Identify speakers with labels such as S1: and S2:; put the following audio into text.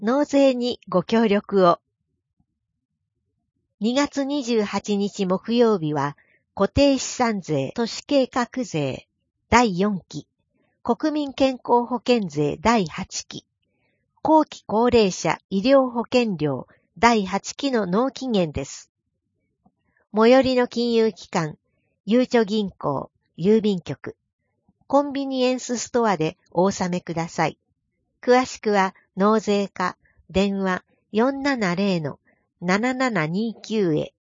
S1: 納税にご協力を。2月28日木曜日は、固定資産税都市計画税第4期、国民健康保険税第8期、後期高齢者医療保険料第8期の納期限です。最寄りの金融機関、ゆうちょ銀行、郵便局、コンビニエンスストアでお納めください。詳しくは納税課電話470-7729へ。